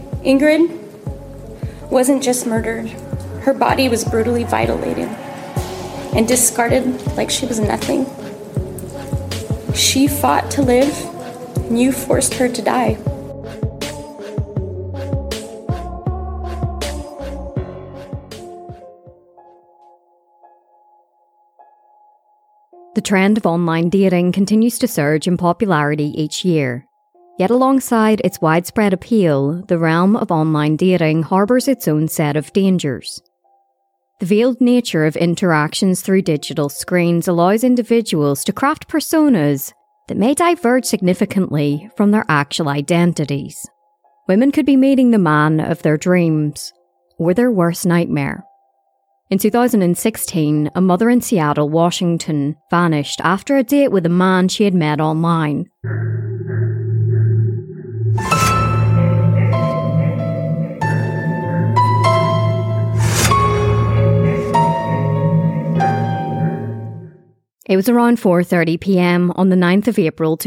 Ingrid wasn't just murdered. Her body was brutally violated and discarded like she was nothing. She fought to live, and you forced her to die. The trend of online dating continues to surge in popularity each year. Yet alongside its widespread appeal, the realm of online dating harbours its own set of dangers. The veiled nature of interactions through digital screens allows individuals to craft personas that may diverge significantly from their actual identities. Women could be meeting the man of their dreams, or their worst nightmare. In 2016, a mother in Seattle, Washington, vanished after a date with a man she had met online. It was around 4:30 p.m. on the 9th of April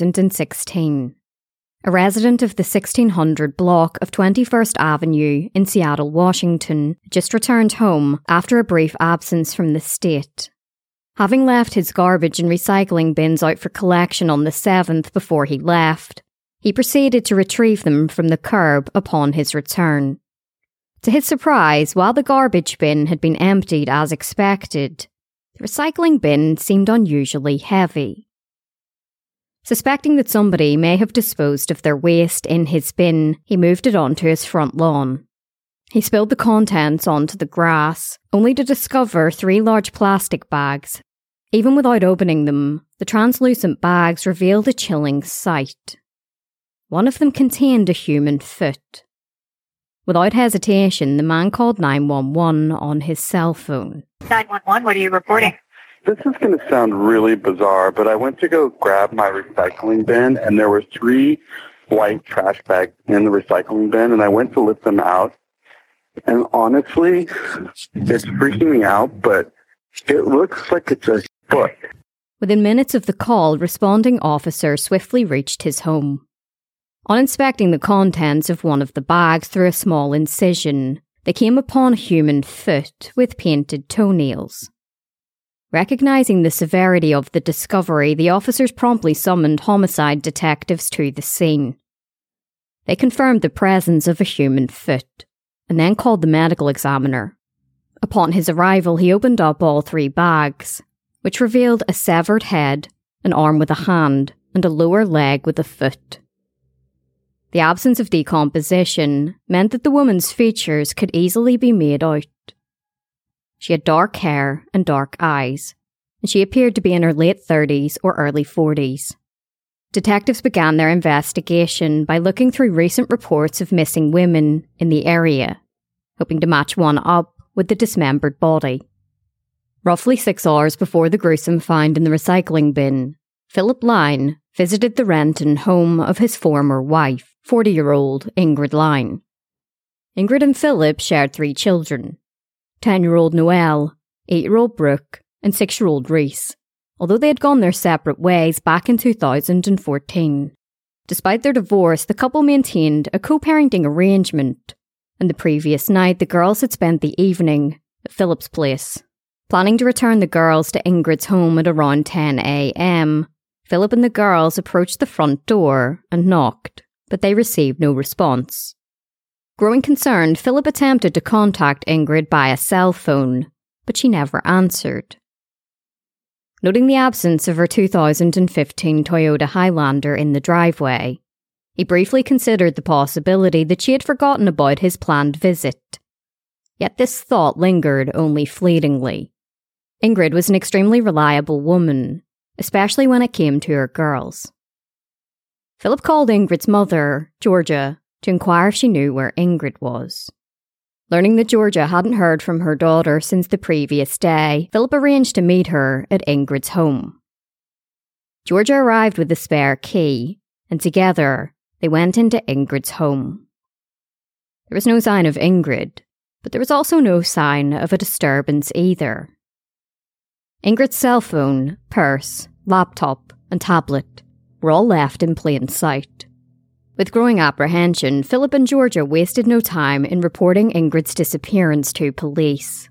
2016. A resident of the 1600 block of 21st Avenue in Seattle, Washington, just returned home after a brief absence from the state. Having left his garbage and recycling bins out for collection on the 7th before he left, he proceeded to retrieve them from the curb upon his return. To his surprise, while the garbage bin had been emptied as expected, the recycling bin seemed unusually heavy. Suspecting that somebody may have disposed of their waste in his bin, he moved it onto his front lawn. He spilled the contents onto the grass, only to discover 3 large plastic bags. Even without opening them, the translucent bags revealed a chilling sight. One of them contained a human foot. Without hesitation, the man called 911 on his cell phone. 911, what are you reporting? This is going to sound really bizarre, but I went to go grab my recycling bin, and there were 3 white trash bags in the recycling bin, and I went to lift them out. And honestly, it's freaking me out, but it looks like it's a foot. Within minutes of the call, responding officers swiftly reached his home. On inspecting the contents of one of the bags through a small incision, they came upon a human foot with painted toenails. Recognizing the severity of the discovery, the officers promptly summoned homicide detectives to the scene. They confirmed the presence of a human foot, and then called the medical examiner. Upon his arrival, he opened up all 3 bags, which revealed a severed head, an arm with a hand, and a lower leg with a foot. The absence of decomposition meant that the woman's features could easily be made out. She had dark hair and dark eyes, and she appeared to be in her late 30s or early 40s. Detectives began their investigation by looking through recent reports of missing women in the area, hoping to match one up with the dismembered body. Roughly 6 hours before the gruesome find in the recycling bin, Philip Line visited the Renton home of his former wife, 40-year-old Ingrid Line. Ingrid and Philip shared 3 children, 10-year-old Noelle, 8-year-old Brooke, and 6-year-old Reese, although they had gone their separate ways back in 2014. Despite their divorce, the couple maintained a co-parenting arrangement, and the previous night the girls had spent the evening at Philip's place. Planning to return the girls to Ingrid's home at around 10 a.m, Philip and the girls approached the front door and knocked, but they received no response. Growing concerned, Philip attempted to contact Ingrid by a cell phone, but she never answered. Noting the absence of her 2015 Toyota Highlander in the driveway, he briefly considered the possibility that she had forgotten about his planned visit. Yet this thought lingered only fleetingly. Ingrid was an extremely reliable woman, especially when it came to her girls. Philip called Ingrid's mother, Georgia, to inquire if she knew where Ingrid was. Learning that Georgia hadn't heard from her daughter since the previous day, Philip arranged to meet her at Ingrid's home. Georgia arrived with a spare key, and together they went into Ingrid's home. There was no sign of Ingrid, but there was also no sign of a disturbance either. Ingrid's cell phone, purse, laptop, and tablet were all left in plain sight. With growing apprehension, Philip and Georgia wasted no time in reporting Ingrid's disappearance to police.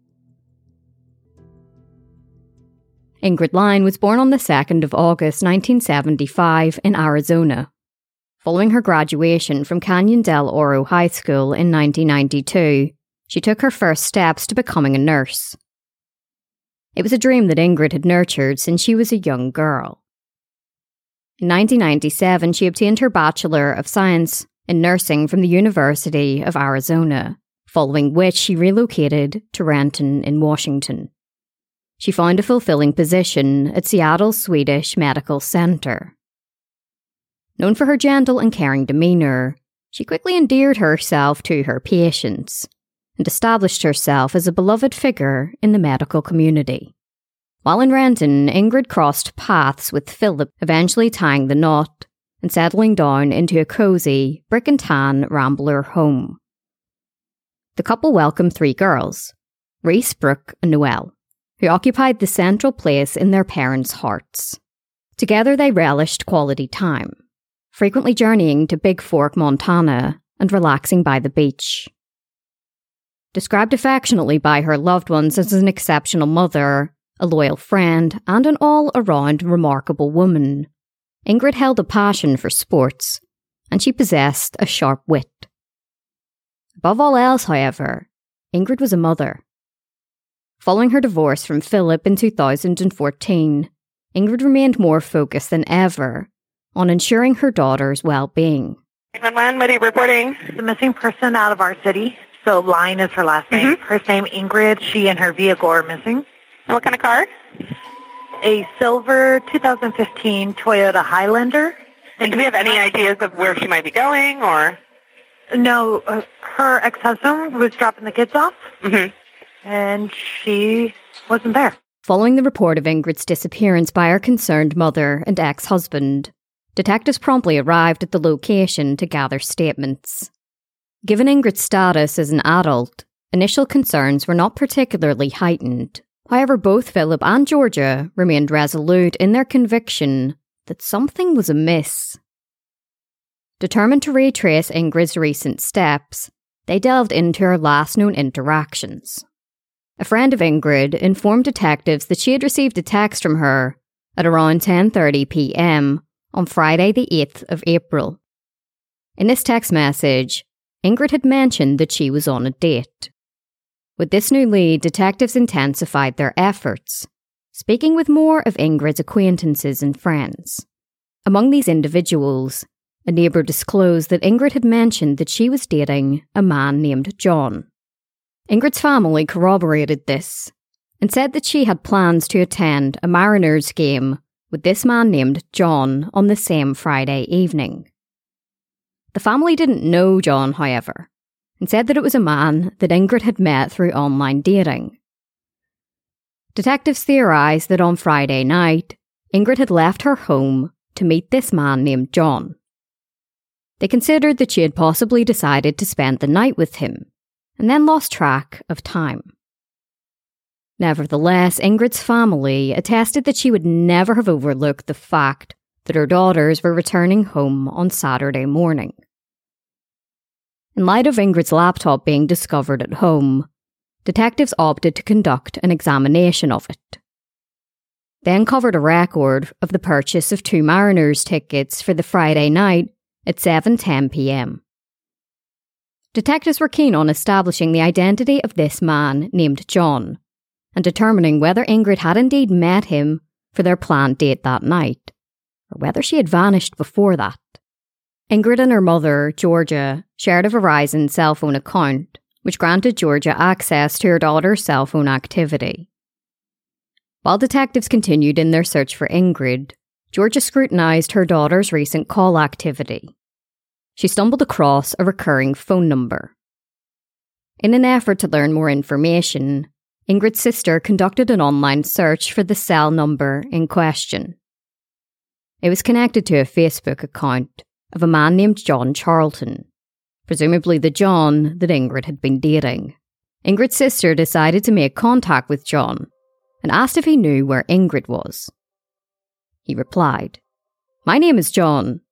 Ingrid Lyne was born on the 2nd of August 1975 in Arizona. Following her graduation from Canyon del Oro High School in 1992, she took her first steps to becoming a nurse. It was a dream that Ingrid had nurtured since she was a young girl. In 1997, she obtained her Bachelor of Science in Nursing from the University of Arizona, following which she relocated to Renton in Washington. She found a fulfilling position at Seattle's Swedish Medical Center. Known for her gentle and caring demeanour, she quickly endeared herself to her patients and established herself as a beloved figure in the medical community. While in Renton, Ingrid crossed paths with Philip, eventually tying the knot and settling down into a cosy, brick-and-tan Rambler home. The couple welcomed 3 girls, Reese, Brooke and Noelle, who occupied the central place in their parents' hearts. Together they relished quality time, frequently journeying to Big Fork, Montana, and relaxing by the beach. Described affectionately by her loved ones as an exceptional mother, a loyal friend, and an all-around remarkable woman, Ingrid held a passion for sports, and she possessed a sharp wit. Above all else, however, Ingrid was a mother. Following her divorce from Philip in 2014, Ingrid remained more focused than ever on ensuring her daughter's well-being. 911, what are you reporting? The missing person out of our city. So Lyne is her last name. First name Ingrid. She and her vehicle are missing. And what kind of car? A silver 2015 Toyota Highlander. And do we have any ideas of where she might be going, or? No, her ex-husband was dropping the kids off. And she wasn't there. Following the report of Ingrid's disappearance by her concerned mother and ex-husband, detectives promptly arrived at the location to gather statements. Given Ingrid's status as an adult, initial concerns were not particularly heightened. However, both Philip and Georgia remained resolute in their conviction that something was amiss. Determined to retrace Ingrid's recent steps, they delved into her last known interactions. A friend of Ingrid informed detectives that she had received a text from her at around 10:30 p.m. on Friday the 8th of April. In this text message, Ingrid had mentioned that she was on a date. With this new lead, detectives intensified their efforts, speaking with more of Ingrid's acquaintances and friends. Among these individuals, a neighbour disclosed that Ingrid had mentioned that she was dating a man named John. Ingrid's family corroborated this and said that she had plans to attend a Mariners game with this man named John on the same Friday evening. The family didn't know John, however, and said that it was a man that Ingrid had met through online dating. Detectives theorised that on Friday night, Ingrid had left her home to meet this man named John. They considered that she had possibly decided to spend the night with him, and then lost track of time. Nevertheless, Ingrid's family attested that she would never have overlooked the fact that her daughters were returning home on Saturday morning. In light of Ingrid's laptop being discovered at home, detectives opted to conduct an examination of it. They uncovered a record of the purchase of 2 Mariners tickets for the Friday night at 7:10 p.m. Detectives were keen on establishing the identity of this man named John and determining whether Ingrid had indeed met him for their planned date that night, or whether she had vanished before that. Ingrid and her mother, Georgia, shared a Verizon cell phone account, which granted Georgia access to her daughter's cell phone activity. While detectives continued in their search for Ingrid, Georgia scrutinised her daughter's recent call activity. She stumbled across a recurring phone number. In an effort to learn more information, Ingrid's sister conducted an online search for the cell number in question. It was connected to a Facebook account of a man named John Charlton, presumably the John that Ingrid had been dating. Ingrid's sister decided to make contact with John and asked if he knew where Ingrid was. He replied, "My name is John.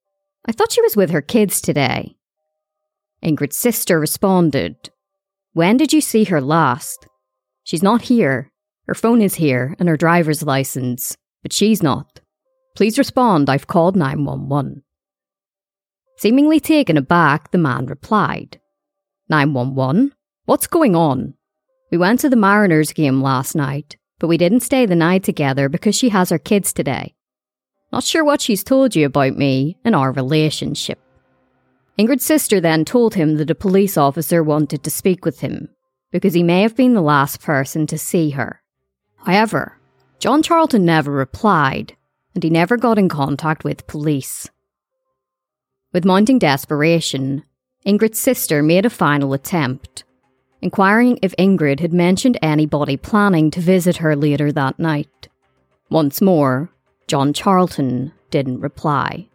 I thought she was with her kids today. Ingrid's sister responded, when did you see her last? She's not here. Her phone is here and her driver's license, but she's not. Please respond, I've called 911. Seemingly taken aback, the man replied, 911? What's going on? We went to the Mariners game last night, but we didn't stay the night together because she has her kids today. Not sure what she's told you about me and our relationship. Ingrid's sister then told him that a police officer wanted to speak with him because he may have been the last person to see her. However, John Charlton never replied and he never got in contact with police. With mounting desperation, Ingrid's sister made a final attempt, inquiring if Ingrid had mentioned anybody planning to visit her later that night. Once more, John Charlton didn't reply.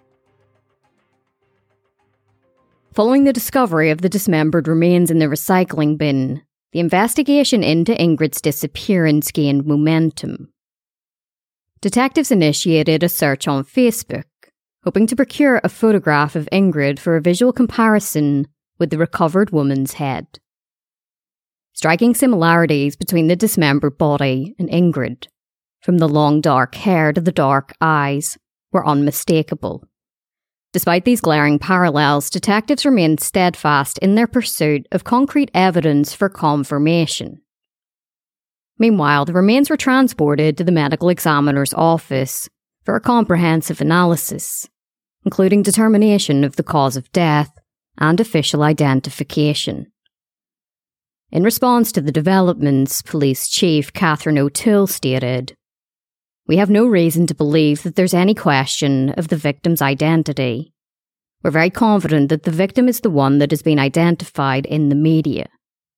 Following the discovery of the dismembered remains in the recycling bin, the investigation into Ingrid's disappearance gained momentum. Detectives initiated a search on Facebook, hoping to procure a photograph of Ingrid for a visual comparison with the recovered woman's head. Striking similarities between the dismembered body and Ingrid, from the long dark hair to the dark eyes, were unmistakable. Despite these glaring parallels, detectives remained steadfast in their pursuit of concrete evidence for confirmation. Meanwhile, the remains were transported to the medical examiner's office for a comprehensive analysis, including determination of the cause of death and official identification. In response to the developments, Police Chief Catherine O'Toole stated, "We have no reason to believe that there's any question of the victim's identity. We're very confident that the victim is the one that has been identified in the media."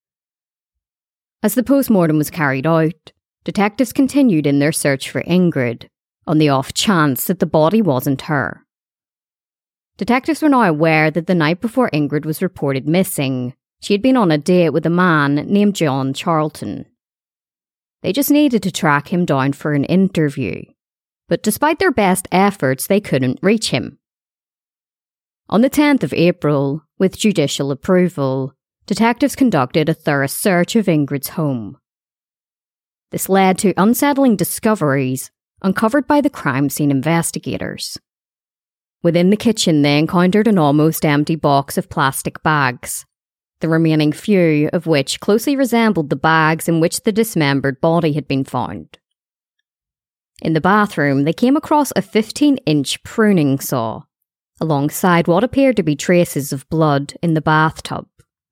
As the post-mortem was carried out, detectives continued in their search for Ingrid, on the off chance that the body wasn't her. Detectives were now aware that the night before Ingrid was reported missing, she had been on a date with a man named John Charlton. They just needed to track him down for an interview, but despite their best efforts, they couldn't reach him. On the 10th of April, with judicial approval, detectives conducted a thorough search of Ingrid's home. This led to unsettling discoveries uncovered by the crime scene investigators. Within the kitchen, they encountered an almost empty box of plastic bags, the remaining few of which closely resembled the bags in which the dismembered body had been found. In the bathroom, they came across a 15-inch pruning saw, alongside what appeared to be traces of blood in the bathtub.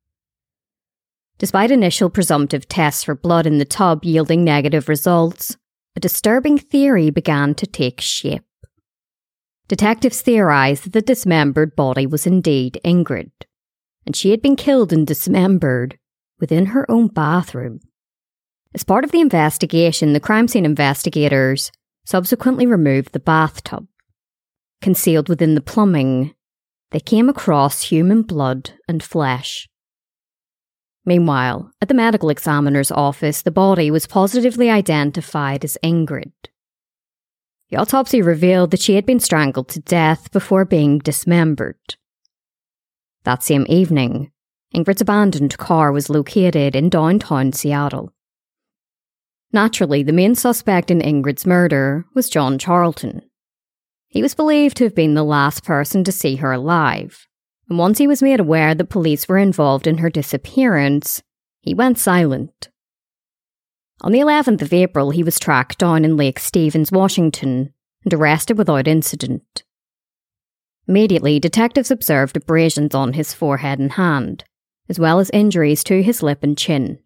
Despite initial presumptive tests for blood in the tub yielding negative results, a disturbing theory began to take shape. Detectives theorised that the dismembered body was indeed Ingrid, and she had been killed and dismembered within her own bathroom. As part of the investigation, the crime scene investigators subsequently removed the bathtub. Concealed within the plumbing, they came across human blood and flesh. Meanwhile, at the medical examiner's office, the body was positively identified as Ingrid. The autopsy revealed that she had been strangled to death before being dismembered. That same evening, Ingrid's abandoned car was located in downtown Seattle. Naturally, the main suspect in Ingrid's murder was John Charlton. He was believed to have been the last person to see her alive, and once he was made aware that police were involved in her disappearance, he went silent. On the 11th of April, he was tracked down in Lake Stevens, Washington, and arrested without incident. Immediately, detectives observed abrasions on his forehead and hand, as well as injuries to his lip and chin.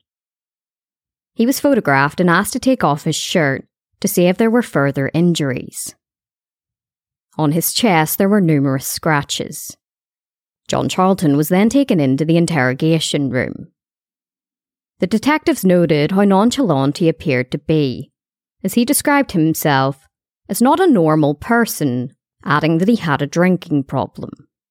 He was photographed and asked to take off his shirt to see if there were further injuries. On his chest, there were numerous scratches. John Charlton was then taken into the interrogation room. The detectives noted how nonchalant he appeared to be, as he described himself as not a normal person, adding that he had a drinking problem.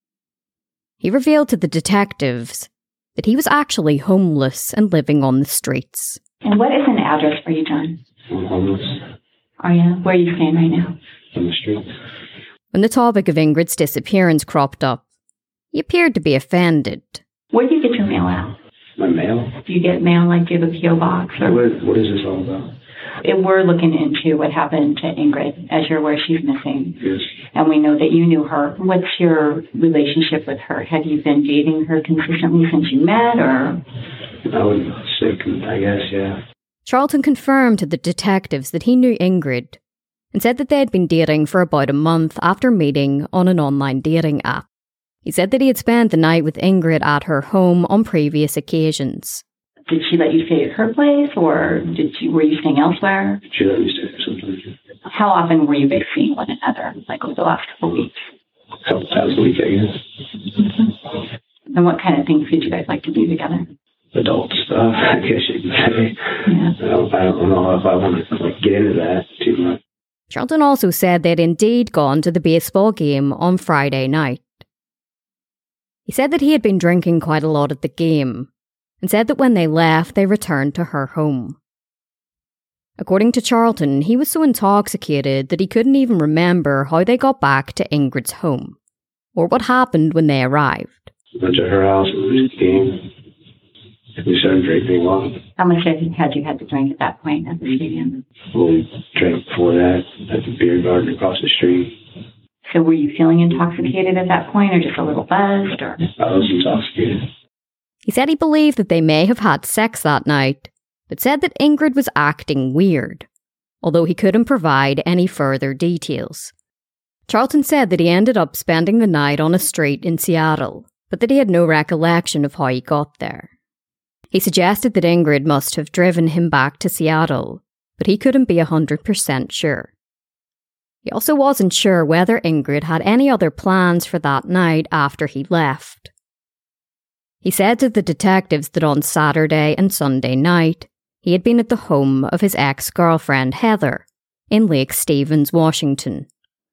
He revealed to the detectives that he was actually homeless and living on the streets. And what is an address for you, John? I'm homeless. Are you? Where are you staying right now? On the street. When the topic of Ingrid's disappearance cropped up, he appeared to be offended. Where do you get your mail at? My mail? Do you get mail like do you have a P.O. box? Or... What is this all about? And we're looking into what happened to Ingrid, as you're aware she's missing. Yes. And we know that you knew her. What's your relationship with her? Have you been dating her consistently since you met, or? I would say, I guess, yeah. Charlton confirmed to the detectives that he knew Ingrid and said that they had been dating for about a month after meeting on an online dating app. He said that he had spent the night with Ingrid at her home on previous occasions. Did she let you stay at her place, or were you staying elsewhere? She let me stay sometimes. How often were you guys seeing one another, like over the last couple of weeks? A couple times a week, I guess. And what kind of things did you guys like to do together? Adult stuff, I guess you could say. Yeah. I don't know if I want to get into that too much. Charlton also said they'd indeed gone to the baseball game on Friday night. He said that he had been drinking quite a lot at the game, and said that when they left, they returned to her home. According to Charlton, he was so intoxicated that he couldn't even remember how they got back to Ingrid's home, or what happened when they arrived. Went to her house and we game. We started drinking along. How much had you had to drink at that point at the stadium? We drank before that at the beer garden across the street. So were you feeling intoxicated at that point, or just a little buzzed? Or I was intoxicated. He said he believed that they may have had sex that night, but said that Ingrid was acting weird, although he couldn't provide any further details. Charlton said that he ended up spending the night on a street in Seattle, but that he had no recollection of how he got there. He suggested that Ingrid must have driven him back to Seattle, but he couldn't be 100% sure. He also wasn't sure whether Ingrid had any other plans for that night after he left. He said to the detectives that on Saturday and Sunday night, he had been at the home of his ex-girlfriend Heather in Lake Stevens, Washington.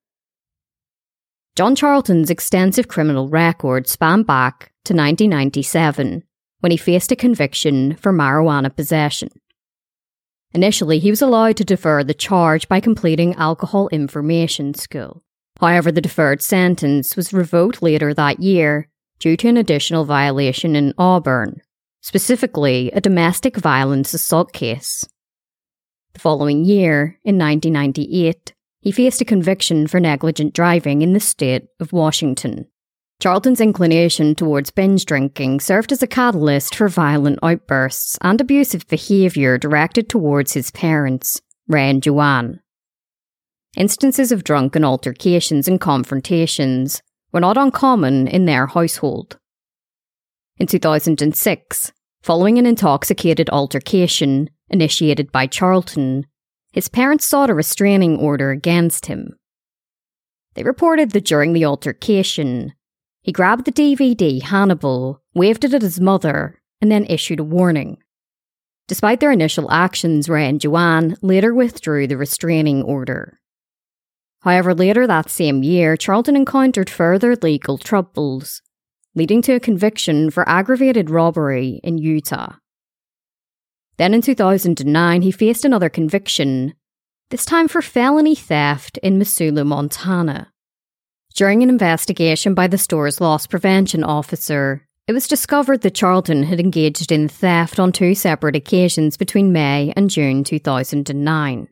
John Charlton's extensive criminal record spanned back to 1997, when he faced a conviction for marijuana possession. Initially, he was allowed to defer the charge by completing alcohol information school. However, the deferred sentence was revoked later that year due to an additional violation in Auburn, specifically a domestic violence assault case. The following year, in 1998, he faced a conviction for negligent driving in the state of Washington. Charlton's inclination towards binge drinking served as a catalyst for violent outbursts and abusive behaviour directed towards his parents, Ray and Joanne. Instances of drunken altercations and confrontations were not uncommon in their household. In 2006, following an intoxicated altercation initiated by Charlton, his parents sought a restraining order against him. They reported that during the altercation, he grabbed the DVD Hannibal, waved it at his mother, and then issued a warning. Despite their initial actions, Ray and Joanne later withdrew the restraining order. However, later that same year, Charlton encountered further legal troubles, leading to a conviction for aggravated robbery in Utah. Then in 2009, he faced another conviction, this time for felony theft in Missoula, Montana. During an investigation by the store's loss prevention officer, it was discovered that Charlton had engaged in theft on 2 separate occasions between May and June 2009.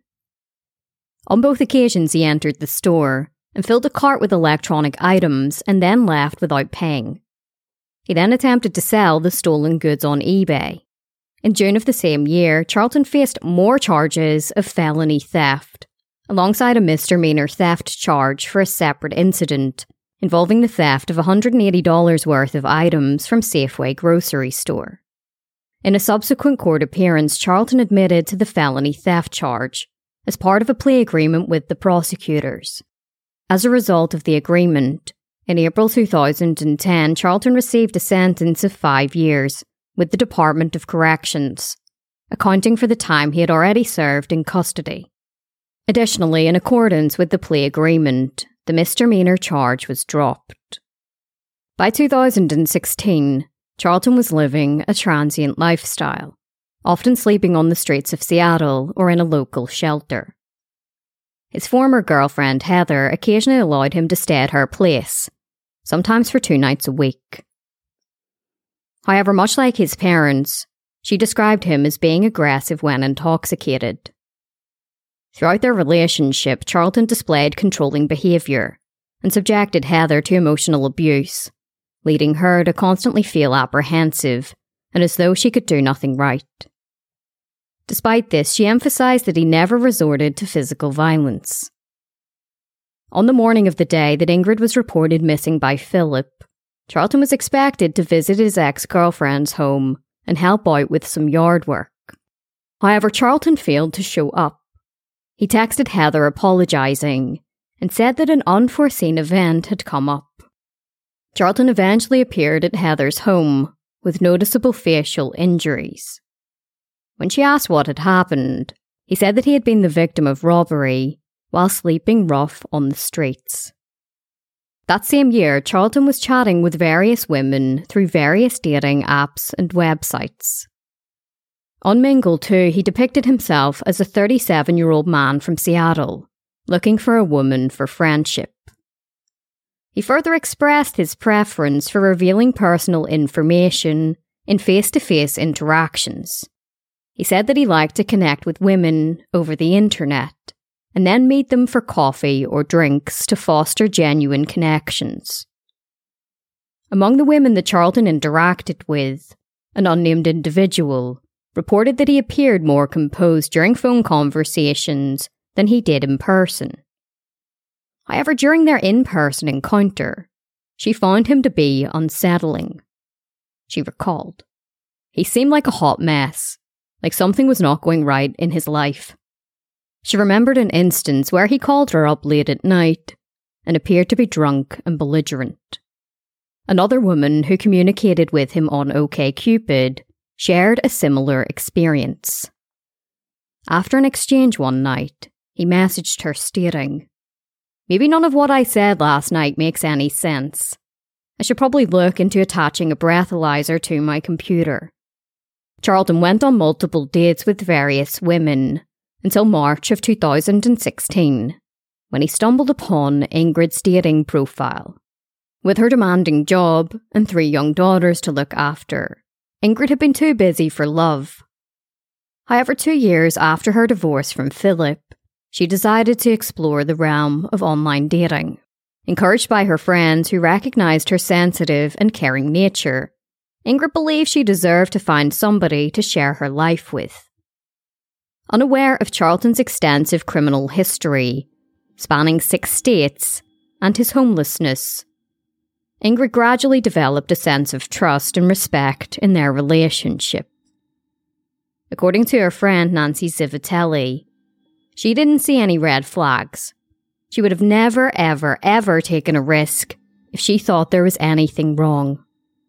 On both occasions, he entered the store and filled a cart with electronic items and then left without paying. He then attempted to sell the stolen goods on eBay. In June of the same year, Charlton faced more charges of felony theft, alongside a misdemeanor theft charge for a separate incident involving the theft of $180 worth of items from Safeway grocery store. In a subsequent court appearance, Charlton admitted to the felony theft charge as part of a plea agreement with the prosecutors. As a result of the agreement, in April 2010, Charlton received a sentence of 5 years with the Department of Corrections, accounting for the time he had already served in custody. Additionally, in accordance with the plea agreement, the misdemeanor charge was dropped. By 2016, Charlton was living a transient lifestyle, often sleeping on the streets of Seattle or in a local shelter. His former girlfriend, Heather, occasionally allowed him to stay at her place, sometimes for 2 nights a week. However, much like his parents, she described him as being aggressive when intoxicated. Throughout their relationship, Charlton displayed controlling behaviour and subjected Heather to emotional abuse, leading her to constantly feel apprehensive and as though she could do nothing right. Despite this, she emphasised that he never resorted to physical violence. On the morning of the day that Ingrid was reported missing by Philip, Charlton was expected to visit his ex-girlfriend's home and help out with some yard work. However, Charlton failed to show up. He texted Heather apologising and said that an unforeseen event had come up. Charlton eventually appeared at Heather's home with noticeable facial injuries. When she asked what had happened, he said that he had been the victim of robbery while sleeping rough on the streets. That same year, Charlton was chatting with various women through various dating apps and websites. On Mingle too, he depicted himself as a 37-year-old man from Seattle, looking for a woman for friendship. He further expressed his preference for revealing personal information in face-to-face interactions. He said that he liked to connect with women over the internet and then meet them for coffee or drinks to foster genuine connections. Among the women that Charlton interacted with, an unnamed individual reported that he appeared more composed during phone conversations than he did in person. However, during their in-person encounter, she found him to be unsettling. She recalled, "He seemed like a hot mess, like something was not going right in his life." She remembered an instance where he called her up late at night and appeared to be drunk and belligerent. Another woman who communicated with him on OkCupid shared a similar experience. After an exchange one night, he messaged her stating, "Maybe none of what I said last night makes any sense. I should probably look into attaching a breathalyzer to my computer." Charlton went on multiple dates with various women until March of 2016, when he stumbled upon Ingrid's dating profile. With her demanding job and 3 young daughters to look after, Ingrid had been too busy for love. However, 2 years after her divorce from Philip, she decided to explore the realm of online dating. Encouraged by her friends who recognised her sensitive and caring nature, Ingrid believed she deserved to find somebody to share her life with. Unaware of Charlton's extensive criminal history, spanning 6 states, and his homelessness, Ingrid gradually developed a sense of trust and respect in their relationship. According to her friend Nancy Zivitelli, she didn't see any red flags. She would have never, ever, ever taken a risk if she thought there was anything wrong.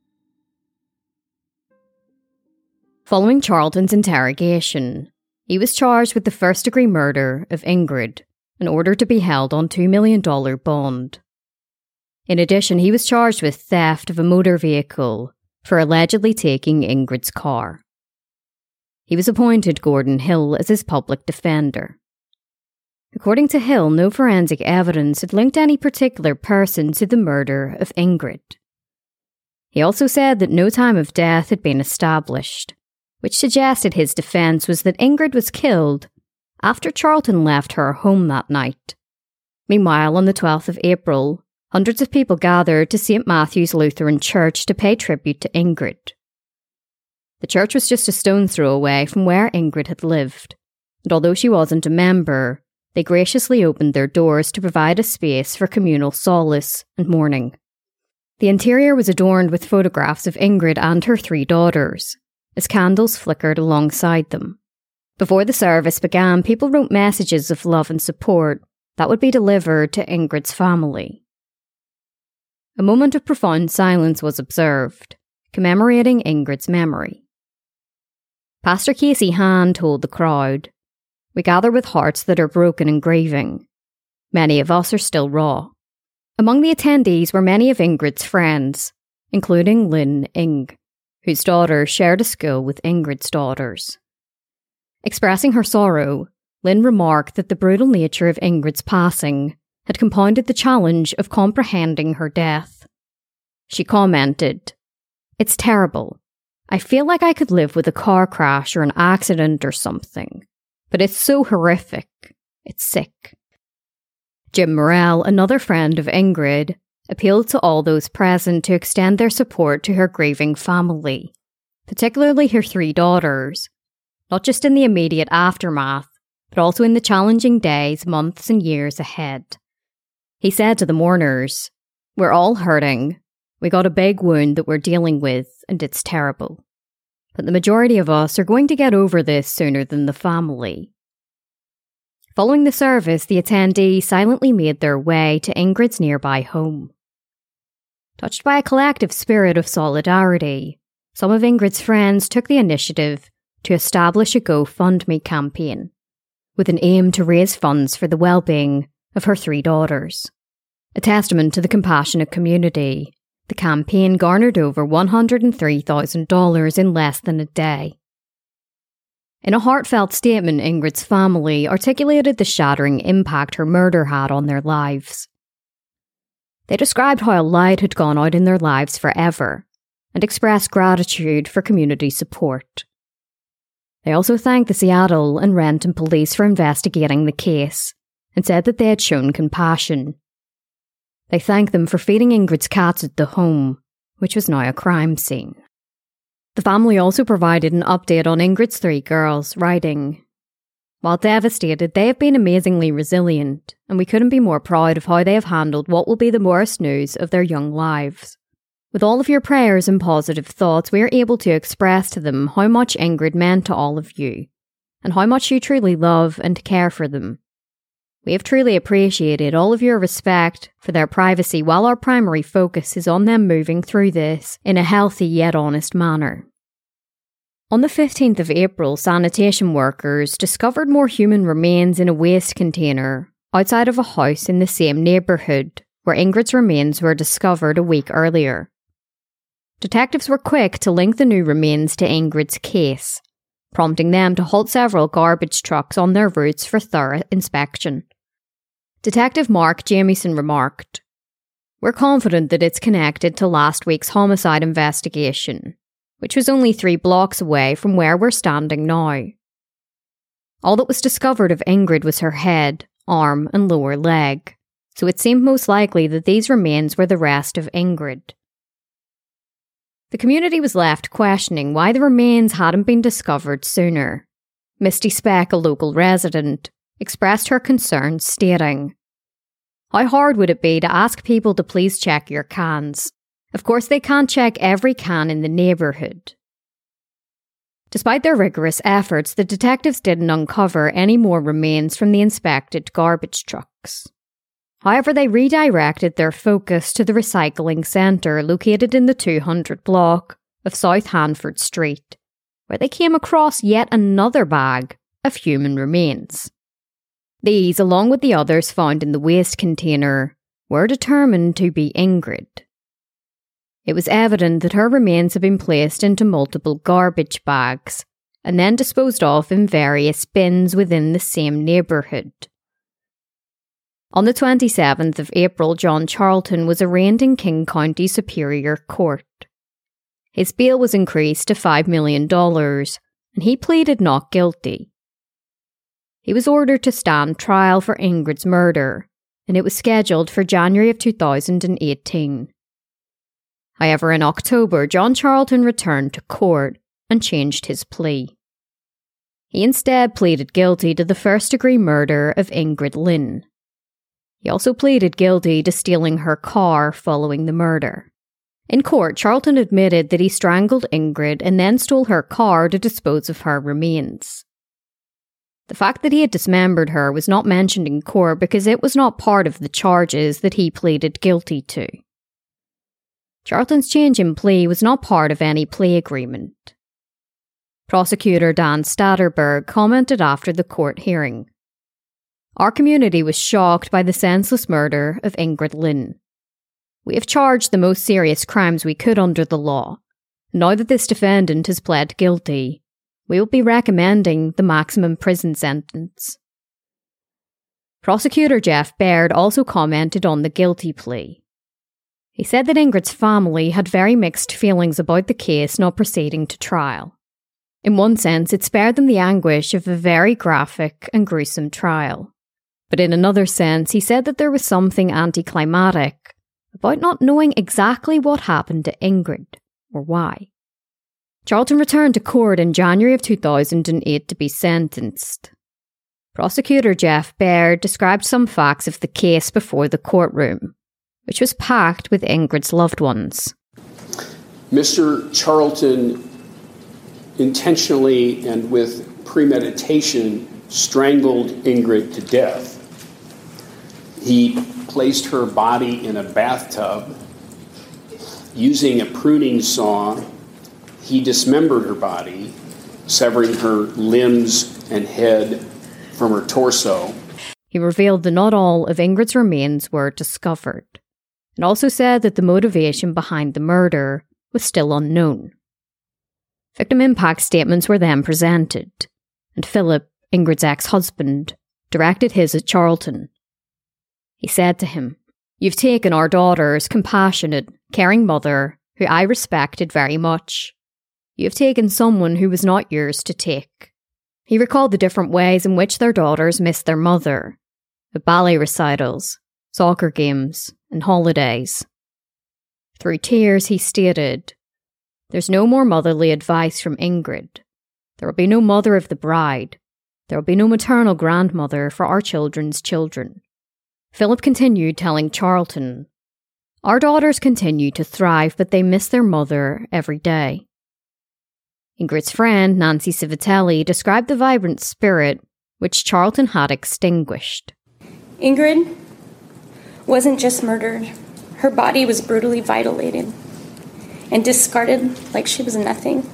Following Charlton's interrogation, he was charged with the first-degree murder of Ingrid in order to be held on $2 million bond. In addition, he was charged with theft of a motor vehicle for allegedly taking Ingrid's car. He was appointed Gordon Hill as his public defender. According to Hill, no forensic evidence had linked any particular person to the murder of Ingrid. He also said that no time of death had been established, which suggested his defence was that Ingrid was killed after Charlton left her home that night. Meanwhile, on the 12th of April, hundreds of people gathered to St. Matthew's Lutheran Church to pay tribute to Ingrid. The church was just a stone's throw away from where Ingrid had lived, and although she wasn't a member, they graciously opened their doors to provide a space for communal solace and mourning. The interior was adorned with photographs of Ingrid and her 3 daughters, as candles flickered alongside them. Before the service began, people wrote messages of love and support that would be delivered to Ingrid's family. A moment of profound silence was observed, commemorating Ingrid's memory. Pastor Casey Hahn told the crowd, "We gather with hearts that are broken and grieving. Many of us are still raw." Among the attendees were many of Ingrid's friends, including Lynn Ing, whose daughter shared a school with Ingrid's daughters. Expressing her sorrow, Lynn remarked that the brutal nature of Ingrid's passing had compounded the challenge of comprehending her death. She commented, "It's terrible. I feel like I could live with a car crash or an accident or something, but it's so horrific. It's sick." Jim Morrell, another friend of Ingrid, appealed to all those present to extend their support to her grieving family, particularly her 3 daughters, not just in the immediate aftermath, but also in the challenging days, months and years ahead. He said to the mourners, "We're all hurting. We got a big wound that we're dealing with, and it's terrible. But the majority of us are going to get over this sooner than the family." Following the service, the attendees silently made their way to Ingrid's nearby home. Touched by a collective spirit of solidarity, some of Ingrid's friends took the initiative to establish a GoFundMe campaign, with an aim to raise funds for the well-being of her 3 daughters. A testament to the compassionate community, the campaign garnered over $103,000 in less than a day. In a heartfelt statement, Ingrid's family articulated the shattering impact her murder had on their lives. They described how a light had gone out in their lives forever and expressed gratitude for community support. They also thanked the Seattle and Renton police for investigating the case and said that they had shown compassion. They thanked them for feeding Ingrid's cats at the home, which was now a crime scene. The family also provided an update on Ingrid's 3 girls, writing, "While devastated, they have been amazingly resilient, and we couldn't be more proud of how they have handled what will be the worst news of their young lives. With all of your prayers and positive thoughts, we are able to express to them how much Ingrid meant to all of you, and how much you truly love and care for them. We have truly appreciated all of your respect for their privacy, while our primary focus is on them moving through this in a healthy yet honest manner." On the 15th of April, sanitation workers discovered more human remains in a waste container outside of a house in the same neighbourhood where Ingrid's remains were discovered a week earlier. Detectives were quick to link the new remains to Ingrid's case, prompting them to halt several garbage trucks on their routes for thorough inspection. Detective Mark Jamieson remarked, "We're confident that it's connected to last week's homicide investigation, which was only 3 blocks away from where we're standing now. All that was discovered of Ingrid was her head, arm and lower leg, so it seemed most likely that these remains were the rest of Ingrid." The community was left questioning why the remains hadn't been discovered sooner. Misty Speck, a local resident, expressed her concerns, stating, "How hard would it be to ask people to please check your cans? Of course they can't check every can in the neighbourhood." Despite their rigorous efforts, the detectives didn't uncover any more remains from the inspected garbage trucks. However, they redirected their focus to the recycling centre located in the 200 block of South Hanford Street, where they came across yet another bag of human remains. These, along with the others found in the waste container, were determined to be Ingrid. It was evident that her remains had been placed into multiple garbage bags and then disposed of in various bins within the same neighbourhood. On the 27th of April, John Charlton was arraigned in King County Superior Court. His bail was increased to $5 million, and he pleaded not guilty. He was ordered to stand trial for Ingrid's murder, and it was scheduled for January of 2018. However, in October, John Charlton returned to court and changed his plea. He instead pleaded guilty to the first-degree murder of Ingrid Lynn. He also pleaded guilty to stealing her car following the murder. In court, Charlton admitted that he strangled Ingrid and then stole her car to dispose of her remains. The fact that he had dismembered her was not mentioned in court because it was not part of the charges that he pleaded guilty to. Charlton's change in plea was not part of any plea agreement. Prosecutor Dan Staderberg commented after the court hearing, "Our community was shocked by the senseless murder of Ingrid Lynn. We have charged the most serious crimes we could under the law. Now that this defendant has pled guilty, we will be recommending the maximum prison sentence. Prosecutor Jeff Baird also commented on the guilty plea. He said that Ingrid's family had very mixed feelings about the case not proceeding to trial. In one sense, it spared them the anguish of a very graphic and gruesome trial. But in another sense, he said that there was something anticlimactic about not knowing exactly what happened to Ingrid, or why. Charlton returned to court in January of 2008 to be sentenced. Prosecutor Jeff Baird described some facts of the case before the courtroom, which was packed with Ingrid's loved ones. Mr. Charlton intentionally and with premeditation strangled Ingrid to death. He placed her body in a bathtub. Using a pruning saw, he dismembered her body, severing her limbs and head from her torso. He revealed that not all of Ingrid's remains were discovered, and also said that the motivation behind the murder was still unknown. Victim impact statements were then presented, and Philip, Ingrid's ex-husband, directed his at Charlton. He said to him, "You've taken our daughter's compassionate, caring mother, who I respected very much. You have taken someone who was not yours to take." He recalled the different ways in which their daughters missed their mother, at ballet recitals, soccer games, and holidays. Through tears, he stated, "There's no more motherly advice from Ingrid. There will be no mother of the bride. There will be no maternal grandmother for our children's children." Philip continued telling Charlton, "Our daughters continue to thrive, but they miss their mother every day." Ingrid's friend, Nancy Civitelli, described the vibrant spirit which Charlton had extinguished. Ingrid wasn't just murdered. Her body was brutally violated and discarded like she was nothing.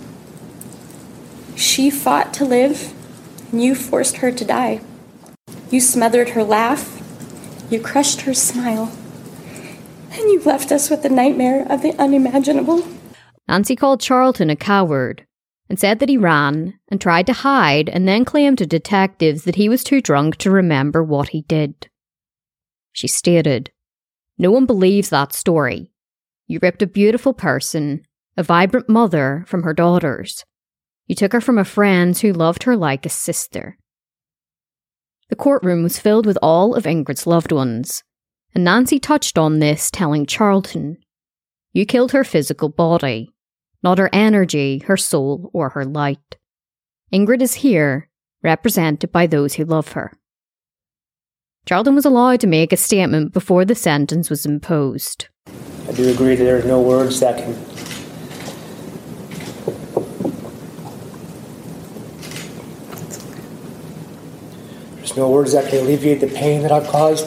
She fought to live, and you forced her to die. You smothered her laugh, you crushed her smile, and you left us with the nightmare of the unimaginable. Nancy called Charlton a coward and said that he ran and tried to hide and then claimed to detectives that he was too drunk to remember what he did. She stated, "No one believes that story. You ripped a beautiful person, a vibrant mother, from her daughters. You took her from a friend who loved her like a sister." The courtroom was filled with all of Ingrid's loved ones, and Nancy touched on this, telling Charlton, "You killed her physical body, not her energy, her soul, or her light. Ingrid is here, represented by those who love her." Charlton was allowed to make a statement before the sentence was imposed. "I do agree that there are no words that can alleviate the pain that I've caused.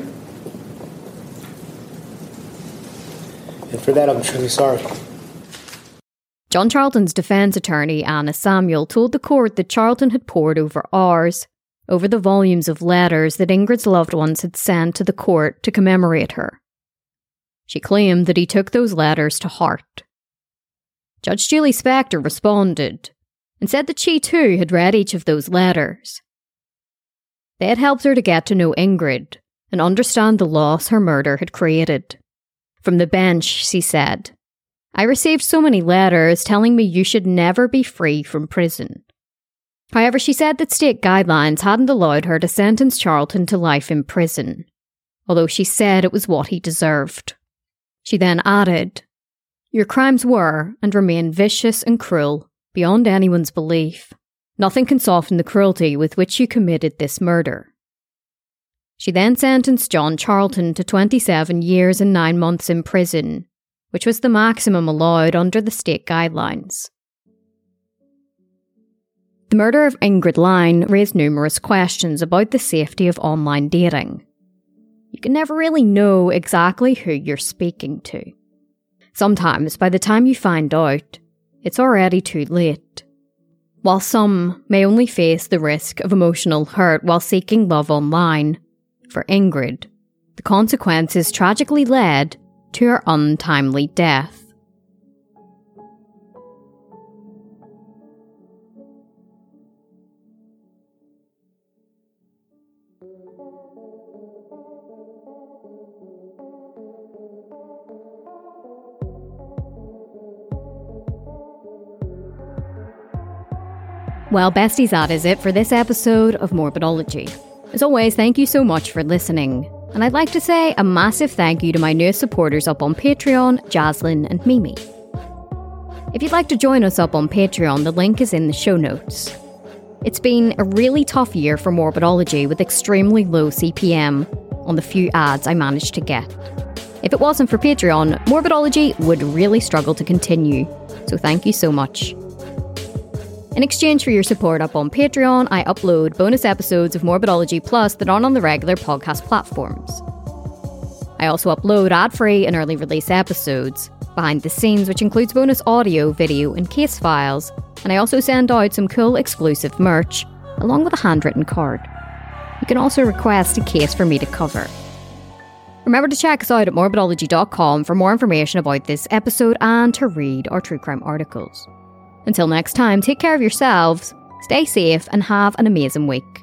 And for that, I'm truly sorry." John Charlton's defence attorney, Anna Samuel, told the court that Charlton had pored over hours over the volumes of letters that Ingrid's loved ones had sent to the court to commemorate her. She claimed that he took those letters to heart. Judge Julie Spector responded and said that she too had read each of those letters. They had helped her to get to know Ingrid and understand the loss her murder had created. From the bench, she said, "I received so many letters telling me you should never be free from prison." However, she said that state guidelines hadn't allowed her to sentence Charlton to life in prison, although she said it was what he deserved. She then added, "Your crimes were and remain vicious and cruel beyond anyone's belief. Nothing can soften the cruelty with which you committed this murder." She then sentenced John Charlton to 27 years and 9 months in prison, which was the maximum allowed under the state guidelines. The murder of Ingrid Line raised numerous questions about the safety of online dating. You can never really know exactly who you're speaking to. Sometimes, by the time you find out, it's already too late. While some may only face the risk of emotional hurt while seeking love online, for Ingrid, the consequences tragically led to her untimely death. Well, besties, that is it for this episode of Morbidology. As always, thank you so much for listening. And I'd like to say a massive thank you to my newest supporters up on Patreon, Jaslyn and Mimi. If you'd like to join us up on Patreon, the link is in the show notes. It's been a really tough year for Morbidology with extremely low CPM on the few ads I managed to get. If it wasn't for Patreon, Morbidology would really struggle to continue, so thank you so much. In exchange for your support up on Patreon, I upload bonus episodes of Morbidology Plus that aren't on the regular podcast platforms. I also upload ad-free and early release episodes, behind the scenes, which includes bonus audio, video and case files, and I also send out some cool exclusive merch, along with a handwritten card. You can also request a case for me to cover. Remember to check us out at morbidology.com for more information about this episode and to read our true crime articles. Until next time, take care of yourselves, stay safe, and have an amazing week.